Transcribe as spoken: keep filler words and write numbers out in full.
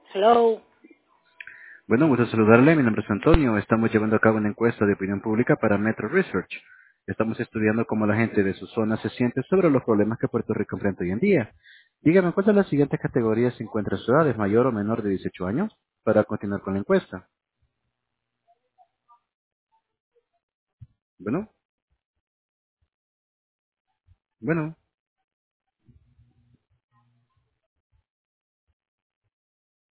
Hello. Bueno, gusto saludarle. Mi nombre es Antonio. Estamos llevando a cabo una encuesta de opinión pública para Metro Research. Estamos estudiando cómo la gente de su zona se siente sobre los problemas que Puerto Rico enfrenta hoy en día. Dígame, ¿cuál de las siguientes categorías se encuentra en su edad? ¿Es mayor o menor de dieciocho años? Para continuar con la encuesta. Bueno, bueno.